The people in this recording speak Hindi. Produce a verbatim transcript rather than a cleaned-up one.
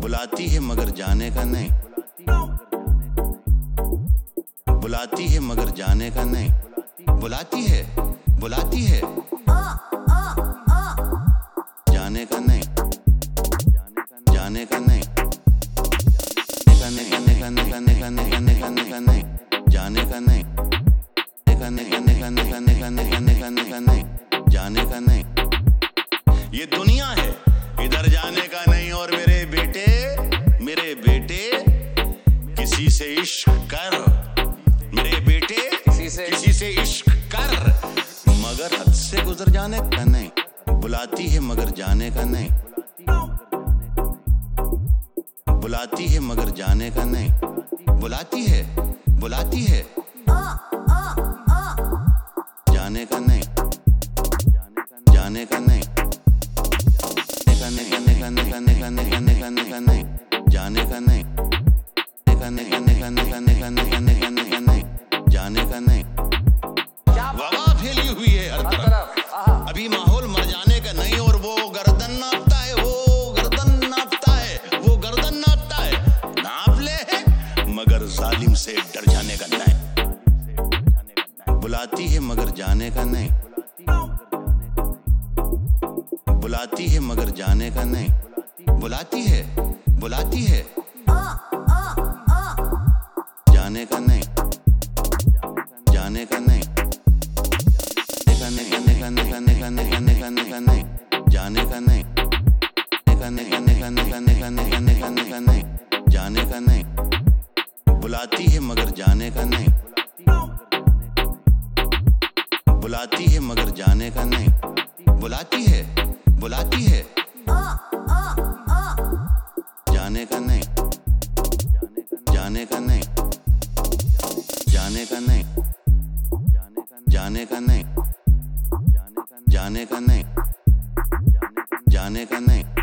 बुलाती है मगर जाने का नहीं, बुलाती है मगर जाने का नहीं, बुलाती है बुलाती है जाने का नहीं, जाने का नहीं, जाने का नहीं, जाने का नहीं, जाने का नहीं, जाने का नहीं, जाने का नहीं। ये दुनिया है, इधर जाने का नहीं। और मेरे बेटे मेरे बेटे किसी से इश्क कर, मेरे बेटे किसी से किसी से इश्क कर, मगर हद से गुजर जाने का नहीं। बुलाती है मगर जाने का नहीं, बुलाती है मगर जाने का नहीं, बुलाती है बुलाती है जाने का नहीं, जाने का नहीं, जाने का नहीं, जाने का नहीं, जाने का नहीं, जाने का नहीं, जाने का नहीं। वबा फैली हुई है हर तरफ, अभी माहौल मर जाने का नहीं। और वो गर्दन नापता है, वो गर्दन नापता है, वो गर्दन नापता है, नाप ले है मगर जालिम से डर जाने का नहीं। बुलाती है मगर जाने का नहीं, बुलाती है मगर जाने का नहीं, बुलाती है बुलाती है जाने का नहीं, जाने का नहीं, जाने का नहीं, जाने का नहीं, जाने का नहीं, जाने का नहीं। बुलाती है मगर जाने का नहीं, बुलाती है मगर जाने का नहीं, बुलाती है बुलाती है जाने का नहीं, जाने का नहीं, जाने का नहीं, जाने का नहीं, जाने का नहीं, जाने का नहीं, जाने का नहीं।